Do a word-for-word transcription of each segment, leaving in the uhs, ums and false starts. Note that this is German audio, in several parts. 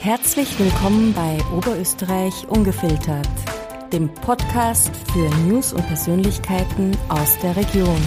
Herzlich willkommen bei Oberösterreich Ungefiltert, dem Podcast für News und Persönlichkeiten aus der Region.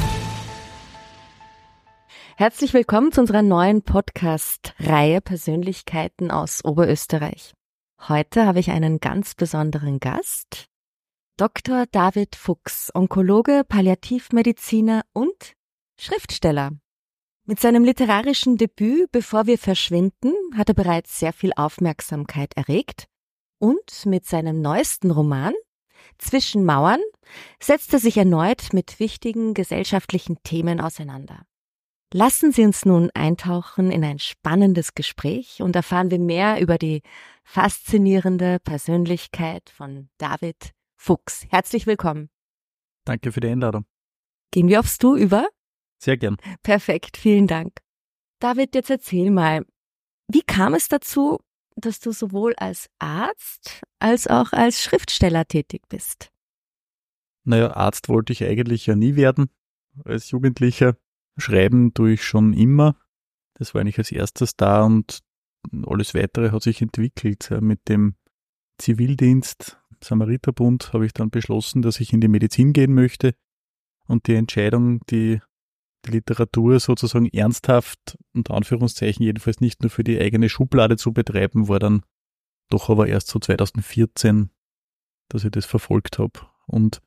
Herzlich willkommen zu unserer neuen Podcast-Reihe Persönlichkeiten aus Oberösterreich. Heute habe ich einen ganz besonderen Gast, Doktor David Fuchs, Onkologe, Palliativmediziner und Schriftsteller. Mit seinem literarischen Debüt Bevor wir verschwinden hat er bereits sehr viel Aufmerksamkeit erregt und mit seinem neuesten Roman Zwischen Mauern setzt er sich erneut mit wichtigen gesellschaftlichen Themen auseinander. Lassen Sie uns nun eintauchen in ein spannendes Gespräch und erfahren wir mehr über die faszinierende Persönlichkeit von David Fuchs. Herzlich willkommen. Danke für die Einladung. Gehen wir aufs Du über? Sehr gern. Perfekt, vielen Dank. David, jetzt erzähl mal, wie kam es dazu, dass du sowohl als Arzt als auch als Schriftsteller tätig bist? Naja, Arzt wollte ich eigentlich ja nie werden als Jugendlicher. Schreiben tue ich schon immer. Das war eigentlich als erstes da und alles Weitere hat sich entwickelt. Mit dem Zivildienst, Samariterbund, habe ich dann beschlossen, dass ich in die Medizin gehen möchte. Und die Entscheidung, die die Literatur sozusagen ernsthaft, unter Anführungszeichen jedenfalls nicht nur für die eigene Schublade zu betreiben, war dann doch aber erst so zweitausendvierzehn, dass ich das verfolgt habe. Und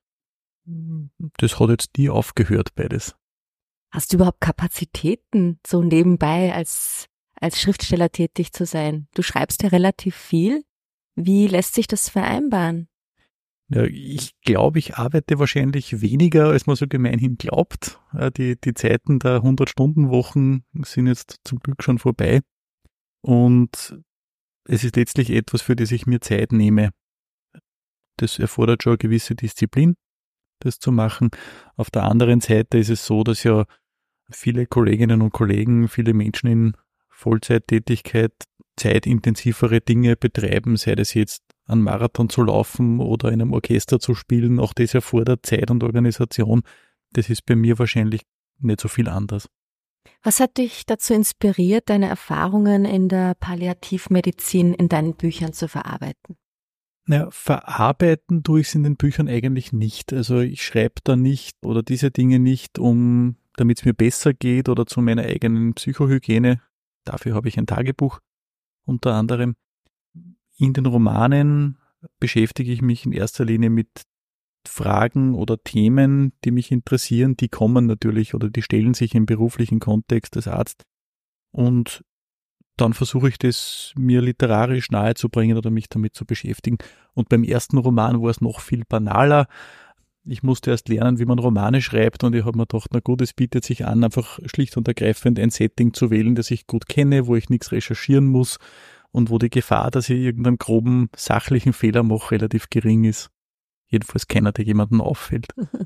das hat jetzt nie aufgehört, beides. Hast du überhaupt Kapazitäten, so nebenbei als, als Schriftsteller tätig zu sein? Du schreibst ja relativ viel. Wie lässt sich das vereinbaren? Ja, ich glaube, ich arbeite wahrscheinlich weniger, als man so gemeinhin glaubt. Die, die Zeiten der hundert-Stunden-Wochen sind jetzt zum Glück schon vorbei. Und es ist letztlich etwas, für das ich mir Zeit nehme. Das erfordert schon eine gewisse Disziplin, das zu machen. Auf der anderen Seite ist es so, dass ja viele Kolleginnen und Kollegen, viele Menschen in Vollzeittätigkeit zeitintensivere Dinge betreiben, sei das jetzt einen Marathon zu laufen oder in einem Orchester zu spielen. Auch das erfordert Zeit und Organisation. Das ist bei mir wahrscheinlich nicht so viel anders. Was hat dich dazu inspiriert, deine Erfahrungen in der Palliativmedizin in deinen Büchern zu verarbeiten? Naja, verarbeiten tue ich es in den Büchern eigentlich nicht. Also ich schreibe da nicht oder diese Dinge nicht, um, damit es mir besser geht oder zu meiner eigenen Psychohygiene. Dafür habe ich ein Tagebuch unter anderem. In den Romanen beschäftige ich mich in erster Linie mit Fragen oder Themen, die mich interessieren. Die kommen natürlich oder die stellen sich im beruflichen Kontext als Arzt. Und dann versuche ich das mir literarisch nahezubringen oder mich damit zu beschäftigen. Und beim ersten Roman war es noch viel banaler. Ich musste erst lernen, wie man Romane schreibt und ich habe mir gedacht, na gut, es bietet sich an, einfach schlicht und ergreifend ein Setting zu wählen, das ich gut kenne, wo ich nichts recherchieren muss und wo die Gefahr, dass ich irgendeinen groben sachlichen Fehler mache, relativ gering ist. Jedenfalls keiner, der jemandem auffällt.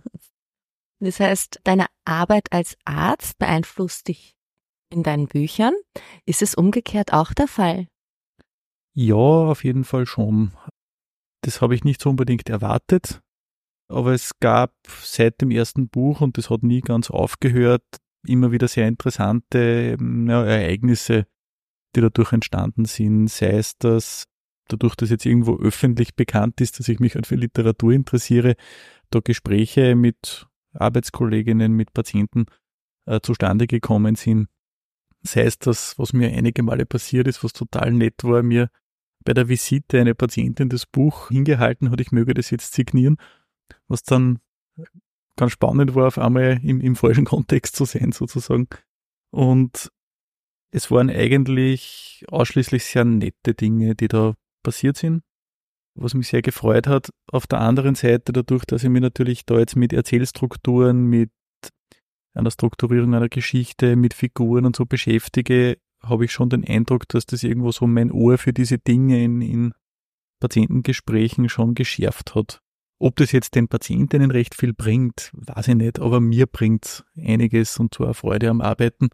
Das heißt, deine Arbeit als Arzt beeinflusst dich in deinen Büchern. Ist es umgekehrt auch der Fall? Ja, auf jeden Fall schon. Das habe ich nicht so unbedingt erwartet. Aber es gab seit dem ersten Buch, und das hat nie ganz aufgehört, immer wieder sehr interessante ja, Ereignisse, die dadurch entstanden sind. Sei es, dass dadurch, dass jetzt irgendwo öffentlich bekannt ist, dass ich mich halt für Literatur interessiere, da Gespräche mit Arbeitskolleginnen, mit Patienten äh, zustande gekommen sind. Sei es das, was mir einige Male passiert ist, was total nett war, mir bei der Visite eine Patientin das Buch hingehalten hat, ich möge das jetzt signieren, was dann ganz spannend war, auf einmal im, im falschen Kontext zu sein sozusagen. Und es waren eigentlich ausschließlich sehr nette Dinge, die da passiert sind, was mich sehr gefreut hat. Auf der anderen Seite, dadurch, dass ich mich natürlich da jetzt mit Erzählstrukturen, mit einer Strukturierung einer Geschichte, mit Figuren und so beschäftige, habe ich schon den Eindruck, dass das irgendwo so mein Ohr für diese Dinge in, in Patientengesprächen schon geschärft hat. Ob das jetzt den Patientinnen recht viel bringt, weiß ich nicht, aber mir bringt's einiges und zwar Freude am Arbeiten.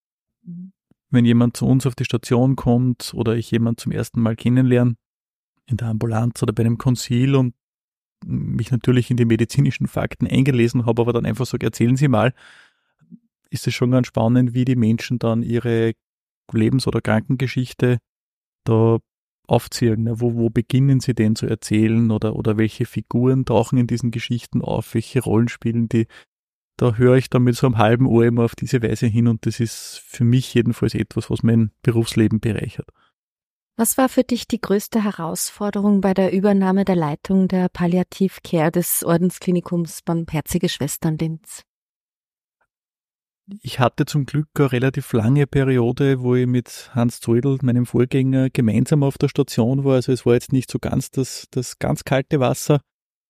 Wenn jemand zu uns auf die Station kommt oder ich jemand zum ersten Mal kennenlerne, in der Ambulanz oder bei einem Konsil und mich natürlich in die medizinischen Fakten eingelesen habe, aber dann einfach sage, erzählen Sie mal, ist es schon ganz spannend, wie die Menschen dann ihre Lebens- oder Krankengeschichte da aufziehen. Ne? Wo, wo beginnen sie denn zu erzählen oder, oder welche Figuren tauchen in diesen Geschichten auf, welche Rollen spielen die? Da höre ich dann mit so einem halben Ohr immer auf diese Weise hin und das ist für mich jedenfalls etwas, was mein Berufsleben bereichert. Was war für dich die größte Herausforderung bei der Übernahme der Leitung der Palliativ Care des Ordensklinikums Barmherzige Schwestern Linz? Ich hatte zum Glück eine relativ lange Periode, wo ich mit Hans Zoidl, meinem Vorgänger, gemeinsam auf der Station war. Also es war jetzt nicht so ganz das, das ganz kalte Wasser.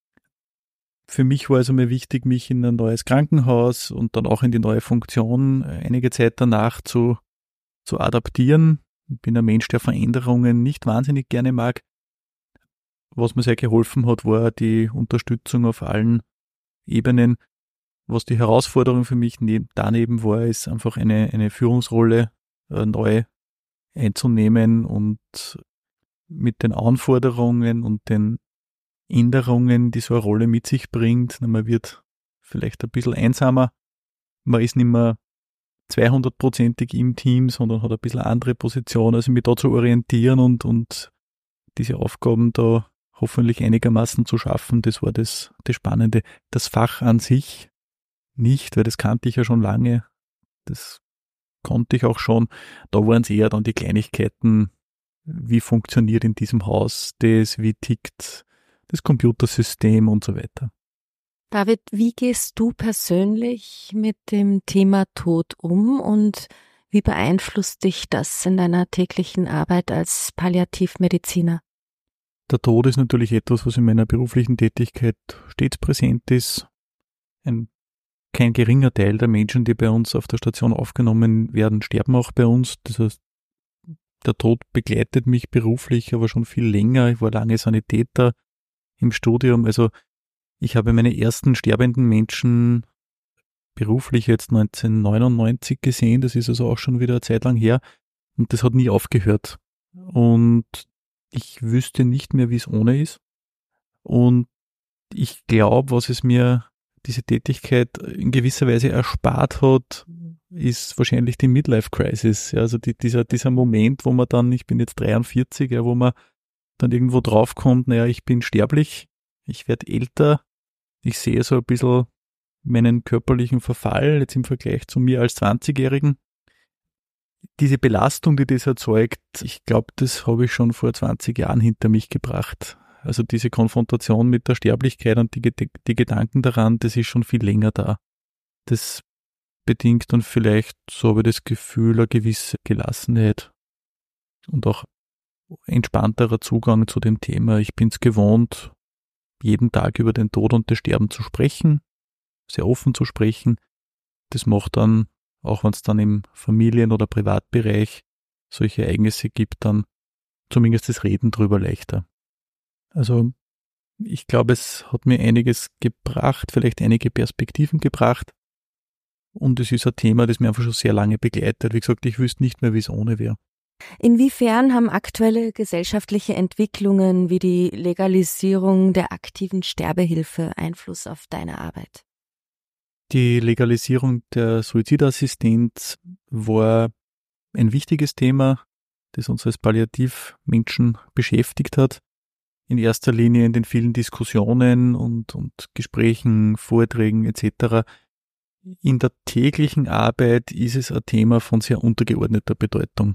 Für mich war also mir wichtig, mich in ein neues Krankenhaus und dann auch in die neue Funktion einige Zeit danach zu, zu adaptieren. Ich bin ein Mensch, der Veränderungen nicht wahnsinnig gerne mag. Was mir sehr geholfen hat, war die Unterstützung auf allen Ebenen. Was die Herausforderung für mich neben, daneben war, ist einfach eine, eine Führungsrolle äh, neu einzunehmen und mit den Anforderungen und den Änderungen, die so eine Rolle mit sich bringt. Man wird vielleicht ein bisschen einsamer. Man ist nicht mehr zweihundertprozentig im Team, sondern hat ein bisschen andere Position. Also mich da zu orientieren und, und diese Aufgaben da hoffentlich einigermaßen zu schaffen, das war das, das Spannende. Das Fach an sich nicht, weil das kannte ich ja schon lange. Das konnte ich auch schon. Da waren es eher dann die Kleinigkeiten, wie funktioniert in diesem Haus das, wie tickt das Computersystem und so weiter. David, wie gehst du persönlich mit dem Thema Tod um und wie beeinflusst dich das in deiner täglichen Arbeit als Palliativmediziner? Der Tod ist natürlich etwas, was in meiner beruflichen Tätigkeit stets präsent ist. Ein Kein geringer Teil der Menschen, die bei uns auf der Station aufgenommen werden, sterben auch bei uns. Das heißt, der Tod begleitet mich beruflich, aber schon viel länger. Ich war lange Sanitäter im Studium. Also ich habe meine ersten sterbenden Menschen beruflich jetzt neunzehnhundertneunundneunzig gesehen. Das ist also auch schon wieder eine Zeit lang her. Und das hat nie aufgehört. Und ich wüsste nicht mehr, wie es ohne ist. Und ich glaube, was es mir diese Tätigkeit in gewisser Weise erspart hat, ist wahrscheinlich die Midlife-Crisis. Ja, also die, dieser, dieser Moment, wo man dann, ich bin jetzt dreiundvierzig, ja, wo man dann irgendwo draufkommt, naja, ich bin sterblich, ich werde älter, ich sehe so ein bisschen meinen körperlichen Verfall, jetzt im Vergleich zu mir als zwanzigjährigen. Diese Belastung, die das erzeugt, ich glaube, das habe ich schon vor zwanzig Jahren hinter mich gebracht. Also diese Konfrontation mit der Sterblichkeit und die, die Gedanken daran, das ist schon viel länger da. Das bedingt dann vielleicht, so habe ich das Gefühl, eine gewisse Gelassenheit und auch entspannterer Zugang zu dem Thema. Ich bin es gewohnt, jeden Tag über den Tod und das Sterben zu sprechen, sehr offen zu sprechen. Das macht dann, auch wenn es dann im Familien- oder Privatbereich solche Ereignisse gibt, dann zumindest das Reden drüber leichter. Also ich glaube, es hat mir einiges gebracht, vielleicht einige Perspektiven gebracht und es ist ein Thema, das mir einfach schon sehr lange begleitet. Wie gesagt, ich wüsste nicht mehr, wie es ohne wäre. Inwiefern haben aktuelle gesellschaftliche Entwicklungen wie die Legalisierung der aktiven Sterbehilfe Einfluss auf deine Arbeit? Die Legalisierung der Suizidassistenz war ein wichtiges Thema, das uns als Palliativmenschen beschäftigt hat. In erster Linie in den vielen Diskussionen und, und Gesprächen, Vorträgen et cetera. In der täglichen Arbeit ist es ein Thema von sehr untergeordneter Bedeutung.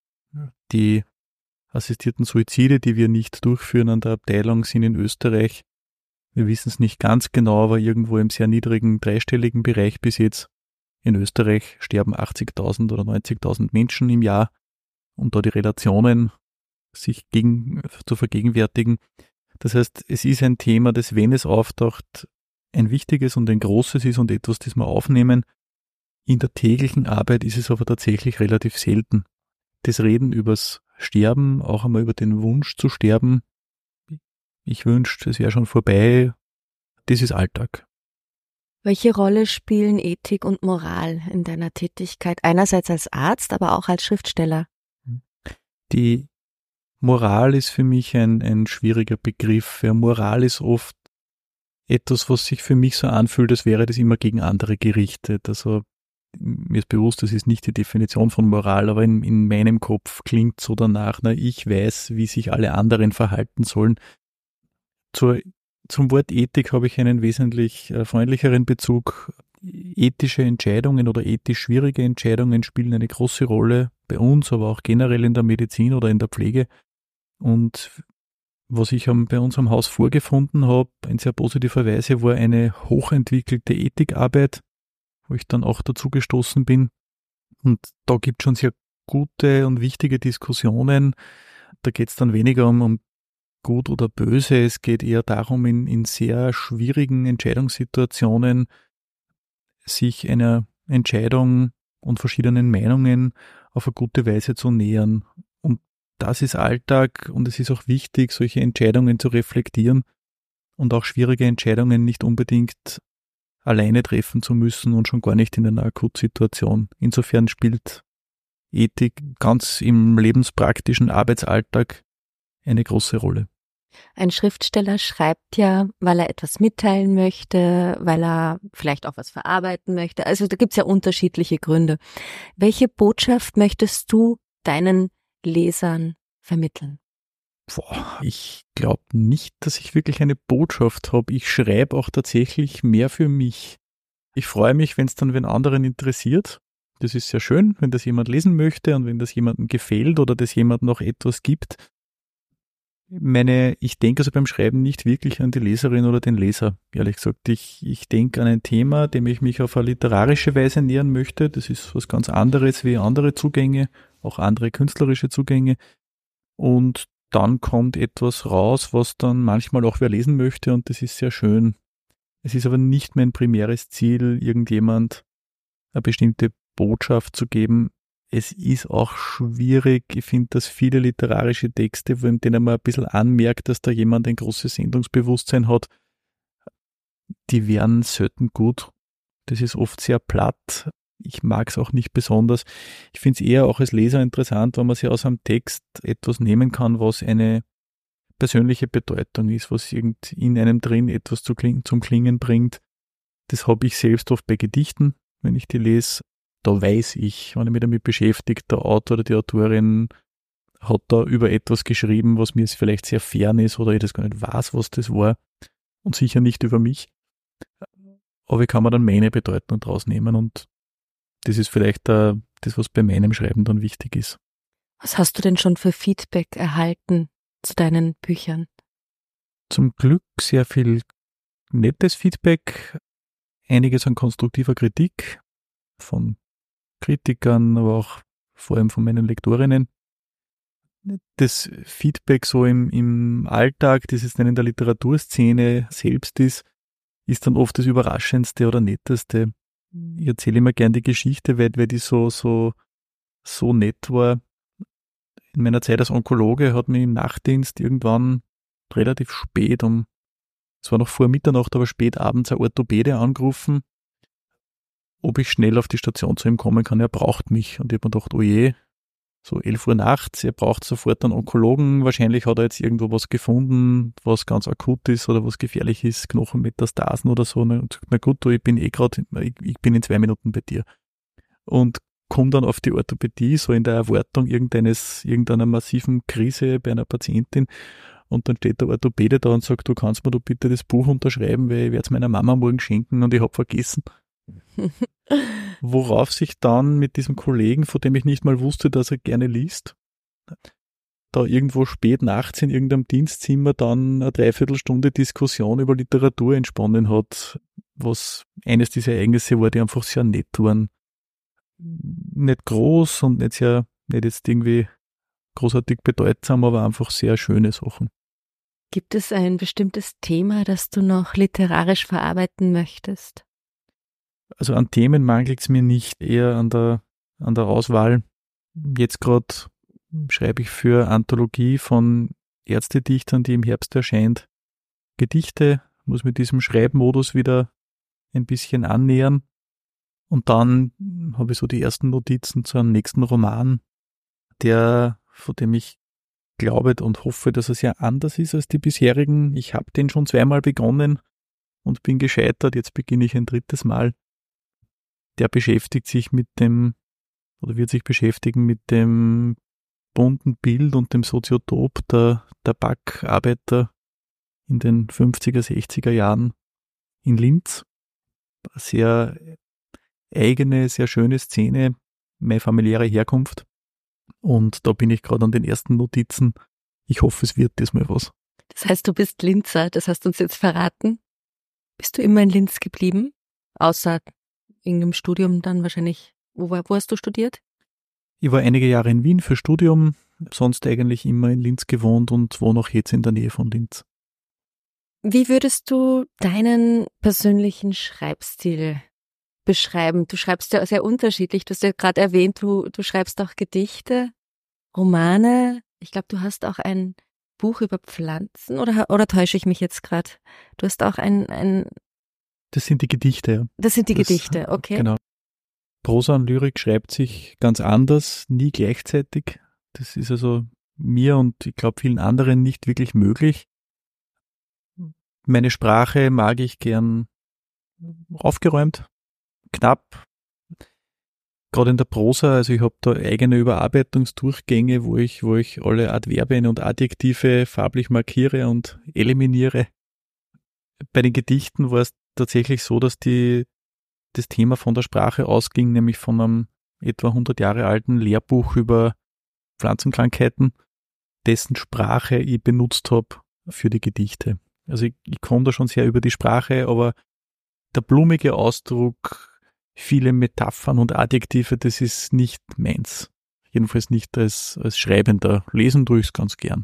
Die assistierten Suizide, die wir nicht durchführen an der Abteilung, sind in Österreich, wir wissen es nicht ganz genau, aber irgendwo im sehr niedrigen dreistelligen Bereich bis jetzt. In Österreich sterben achtzigtausend oder neunzigtausend Menschen im Jahr, und da die Relationen sich gegen, zu vergegenwärtigen. Das heißt, es ist ein Thema, das, wenn es auftaucht, ein wichtiges und ein großes ist und etwas, das wir aufnehmen. In der täglichen Arbeit ist es aber tatsächlich relativ selten. Das Reden übers Sterben, auch einmal über den Wunsch zu sterben, ich wünschte, es wäre schon vorbei, das ist Alltag. Welche Rolle spielen Ethik und Moral in deiner Tätigkeit, einerseits als Arzt, aber auch als Schriftsteller? Die Moral ist für mich ein, ein schwieriger Begriff. Ja, Moral ist oft etwas, was sich für mich so anfühlt, als wäre das immer gegen andere gerichtet. Also mir ist bewusst, das ist nicht die Definition von Moral, aber in, in meinem Kopf klingt so danach, na, ich weiß, wie sich alle anderen verhalten sollen. Zur, zum Wort Ethik habe ich einen wesentlich äh, freundlicheren Bezug. Ethische Entscheidungen oder ethisch schwierige Entscheidungen spielen eine große Rolle bei uns, aber auch generell in der Medizin oder in der Pflege. Und was ich bei unserem Haus vorgefunden habe, in sehr positiver Weise, war eine hochentwickelte Ethikarbeit, wo ich dann auch dazu gestoßen bin. Und da gibt es schon sehr gute und wichtige Diskussionen. Da geht es dann weniger um, um gut oder böse. Es geht eher darum, in, in sehr schwierigen Entscheidungssituationen sich einer Entscheidung und verschiedenen Meinungen auf eine gute Weise zu nähern. Und das ist Alltag und es ist auch wichtig, solche Entscheidungen zu reflektieren und auch schwierige Entscheidungen nicht unbedingt alleine treffen zu müssen und schon gar nicht in einer Akutsituation. Insofern spielt Ethik ganz im lebenspraktischen Arbeitsalltag eine große Rolle. Ein Schriftsteller schreibt ja, weil er etwas mitteilen möchte, weil er vielleicht auch was verarbeiten möchte. Also da gibt's ja unterschiedliche Gründe. Welche Botschaft möchtest du deinen Lesern vermitteln? Boah, ich glaube nicht, dass ich wirklich eine Botschaft habe. Ich schreibe auch tatsächlich mehr für mich. Ich freue mich, wenn es dann wen anderen interessiert. Das ist sehr schön, wenn das jemand lesen möchte und wenn das jemandem gefällt oder das jemand noch etwas gibt. Meine, ich denke also beim Schreiben nicht wirklich an die Leserin oder den Leser, ehrlich gesagt. Ich, ich denke an ein Thema, dem ich mich auf eine literarische Weise nähern möchte. Das ist was ganz anderes wie andere Zugänge, auch andere künstlerische Zugänge. Und dann kommt etwas raus, was dann manchmal auch wer lesen möchte und das ist sehr schön. Es ist aber nicht mein primäres Ziel, irgendjemand eine bestimmte Botschaft zu geben. Es ist auch schwierig, ich finde, dass viele literarische Texte, wo denen man ein bisschen anmerkt, dass da jemand ein großes Sendungsbewusstsein hat, die wären selten gut. Das ist oft sehr platt. Ich mag es auch nicht besonders. Ich finde es eher auch als Leser interessant, wenn man sich aus einem Text etwas nehmen kann, was eine persönliche Bedeutung ist, was irgend in einem drin etwas zu klingen, zum Klingen bringt. Das habe ich selbst oft bei Gedichten, wenn ich die lese. Da weiß ich, wenn ich mich damit beschäftigt, der Autor oder die Autorin hat da über etwas geschrieben, was mir jetzt vielleicht sehr fern ist oder ich das gar nicht weiß, was das war und sicher nicht über mich. Aber ich kann mir dann meine Bedeutung draus nehmen und das ist vielleicht uh, das, was bei meinem Schreiben dann wichtig ist. Was hast du denn schon für Feedback erhalten zu deinen Büchern? Zum Glück sehr viel nettes Feedback, einiges an konstruktiver Kritik von Kritikern, aber auch vor allem von meinen Lektorinnen. Das Feedback so im, im Alltag, das es dann in der Literaturszene selbst ist, ist dann oft das Überraschendste oder Netteste. Ich erzähle immer gern die Geschichte, weil, weil die so, so, so nett war. In meiner Zeit als Onkologe hat mich im Nachtdienst irgendwann relativ spät, um, es war noch vor Mitternacht, aber spät abends ein Orthopäde angerufen, ob ich schnell auf die Station zu ihm kommen kann. Er braucht mich. Und ich habe mir gedacht, oh je, so elf Uhr nachts, er braucht sofort einen Onkologen. Wahrscheinlich hat er jetzt irgendwo was gefunden, was ganz akut ist oder was gefährlich ist, Knochenmetastasen oder so. Und sagt, na gut, du, ich bin eh gerade, ich, ich bin in zwei Minuten bei dir. Und komme dann auf die Orthopädie, so in der Erwartung irgendeines, irgendeiner massiven Krise bei einer Patientin. Und dann steht der Orthopäde da und sagt, du kannst mir doch bitte das Buch unterschreiben, weil ich werde es meiner Mama morgen schenken und ich habe vergessen. Worauf sich dann mit diesem Kollegen, von dem ich nicht mal wusste, dass er gerne liest, da irgendwo spät nachts in irgendeinem Dienstzimmer dann eine Dreiviertelstunde Diskussion über Literatur entsponnen hat, was eines dieser Ereignisse war, die einfach sehr nett waren. Nicht groß und nicht sehr, nicht jetzt irgendwie großartig bedeutsam, aber einfach sehr schöne Sachen. Gibt es ein bestimmtes Thema, das du noch literarisch verarbeiten möchtest? Also an Themen mangelt es mir nicht, eher an der, an der Auswahl. Jetzt gerade schreibe ich für Anthologie von Ärztedichtern, die im Herbst erscheint, Gedichte, muss mit diesem Schreibmodus wieder ein bisschen annähern. Und dann habe ich so die ersten Notizen zu einem nächsten Roman, der, von dem ich glaube und hoffe, dass er sehr anders ist als die bisherigen. Ich habe den schon zweimal begonnen und bin gescheitert, jetzt beginne ich ein drittes Mal. der beschäftigt sich mit dem, oder wird sich beschäftigen mit dem bunten Bild und dem Soziotop der Tabakarbeiter in den fünfziger, sechziger Jahren in Linz. Sehr eigene, sehr schöne Szene, meine familiäre Herkunft. Und da bin ich gerade an den ersten Notizen. Ich hoffe, es wird diesmal was. Das heißt, du bist Linzer, das hast du uns jetzt verraten. Bist du immer in Linz geblieben? Außer in einem Studium dann wahrscheinlich. Wo, wo hast du studiert? Ich war einige Jahre in Wien für Studium, sonst eigentlich immer in Linz gewohnt und wohne auch jetzt in der Nähe von Linz. Wie würdest du deinen persönlichen Schreibstil beschreiben? Du schreibst ja sehr unterschiedlich. Du hast ja gerade erwähnt, du, du schreibst auch Gedichte, Romane. Ich glaube, du hast auch ein Buch über Pflanzen oder, oder täusche ich mich jetzt gerade? Du hast auch ein, ein... Das sind die Gedichte, ja. Das sind die das, Gedichte, okay. Genau. Prosa und Lyrik schreibt sich ganz anders, nie gleichzeitig. Das ist also mir und ich glaube vielen anderen nicht wirklich möglich. Meine Sprache mag ich gern aufgeräumt, knapp. Gerade in der Prosa, also ich habe da eigene Überarbeitungsdurchgänge, wo ich, wo ich alle Adverbien und Adjektive farblich markiere und eliminiere. Bei den Gedichten war es tatsächlich so, dass die das Thema von der Sprache ausging, nämlich von einem etwa hundert Jahre alten Lehrbuch über Pflanzenkrankheiten, dessen Sprache ich benutzt habe für die Gedichte. Also ich, ich komme da schon sehr über die Sprache, aber der blumige Ausdruck, viele Metaphern und Adjektive, das ist nicht meins. Jedenfalls nicht als, als Schreibender. Lesen tue ich es ganz gern.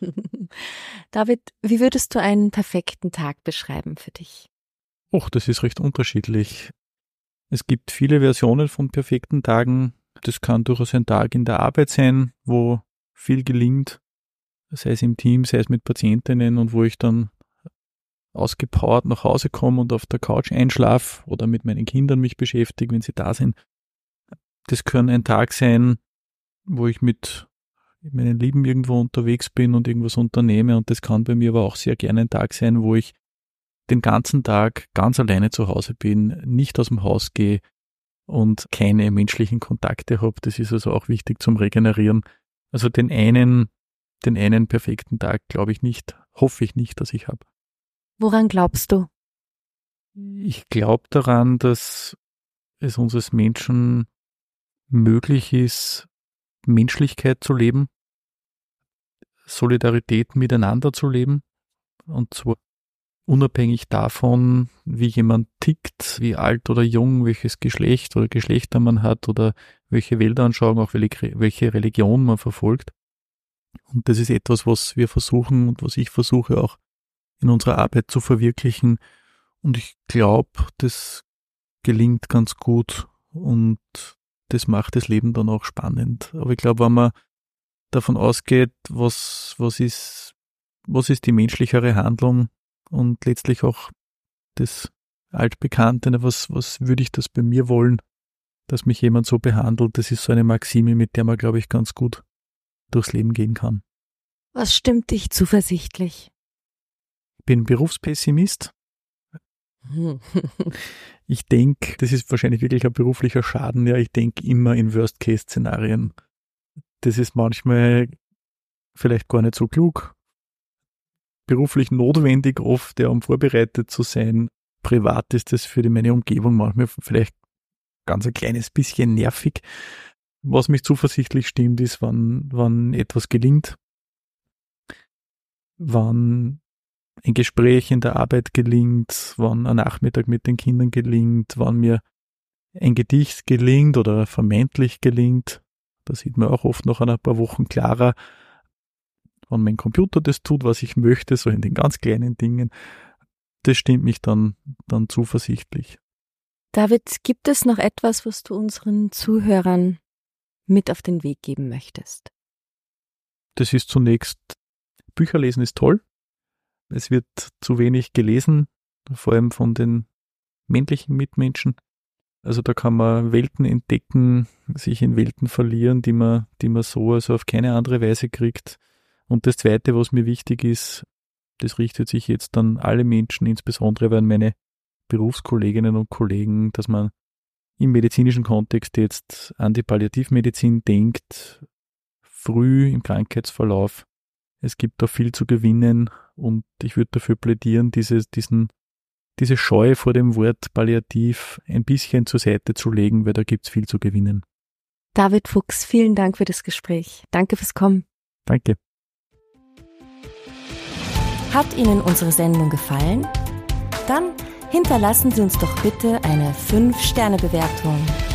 David, wie würdest du einen perfekten Tag beschreiben für dich? Och, das ist recht unterschiedlich. Es gibt viele Versionen von perfekten Tagen. Das kann durchaus ein Tag in der Arbeit sein, wo viel gelingt, sei es im Team, sei es mit Patientinnen und wo ich dann ausgepowert nach Hause komme und auf der Couch einschlafe oder mit meinen Kindern mich beschäftige, wenn sie da sind. Das kann ein Tag sein, wo ich mit meinen Lieben irgendwo unterwegs bin und irgendwas unternehme, und das kann bei mir aber auch sehr gerne ein Tag sein, wo ich den ganzen Tag ganz alleine zu Hause bin, nicht aus dem Haus gehe und keine menschlichen Kontakte habe. Das ist also auch wichtig zum Regenerieren. Also den einen, den einen perfekten Tag glaube ich nicht, hoffe ich nicht, dass ich habe. Woran glaubst du? Ich glaube daran, dass es uns als Menschen möglich ist, Menschlichkeit zu leben, Solidarität miteinander zu leben, und zwar unabhängig davon, wie jemand tickt, wie alt oder jung, welches Geschlecht oder Geschlechter man hat oder welche Weltanschauung, auch welche Religion man verfolgt. Und das ist etwas, was wir versuchen und was ich versuche auch in unserer Arbeit zu verwirklichen. Und ich glaube, das gelingt ganz gut und das macht das Leben dann auch spannend. Aber ich glaube, wenn man davon ausgeht, was, was ist, was ist die menschlichere Handlung, und letztlich auch das Altbekannte, was, was würde ich das bei mir wollen, dass mich jemand so behandelt, das ist so eine Maxime, mit der man, glaube ich, ganz gut durchs Leben gehen kann. Was stimmt dich zuversichtlich? Ich bin Berufspessimist. Ich denke, das ist wahrscheinlich wirklich ein beruflicher Schaden, ja, ich denke immer in Worst-Case-Szenarien. Das ist manchmal vielleicht gar nicht so klug, beruflich notwendig oft, ja, um vorbereitet zu sein. Privat ist das für die, meine Umgebung manchmal vielleicht ganz ein kleines bisschen nervig. Was mich zuversichtlich stimmt, ist, wann, wann etwas gelingt, wann ein Gespräch in der Arbeit gelingt, wann ein Nachmittag mit den Kindern gelingt, wann mir ein Gedicht gelingt oder vermeintlich gelingt. Da sieht man auch oft nach ein paar Wochen klarer, wenn mein Computer das tut, was ich möchte, so in den ganz kleinen Dingen. Das stimmt mich dann, dann zuversichtlich. David, gibt es noch etwas, was du unseren Zuhörern mit auf den Weg geben möchtest? Das ist zunächst, Bücher lesen ist toll. Es wird zu wenig gelesen, vor allem von den männlichen Mitmenschen. Also da kann man Welten entdecken, sich in Welten verlieren, die man, die man so also auf keine andere Weise kriegt. Und das Zweite, was mir wichtig ist, das richtet sich jetzt an alle Menschen, insbesondere an meine Berufskolleginnen und Kollegen, dass man im medizinischen Kontext jetzt an die Palliativmedizin denkt, früh im Krankheitsverlauf. Es gibt da viel zu gewinnen und ich würde dafür plädieren, diese, diesen, diese Scheu vor dem Wort Palliativ ein bisschen zur Seite zu legen, weil da gibt es viel zu gewinnen. David Fuchs, vielen Dank für das Gespräch. Danke fürs Kommen. Danke. Hat Ihnen unsere Sendung gefallen? Dann hinterlassen Sie uns doch bitte eine fünf Sterne Bewertung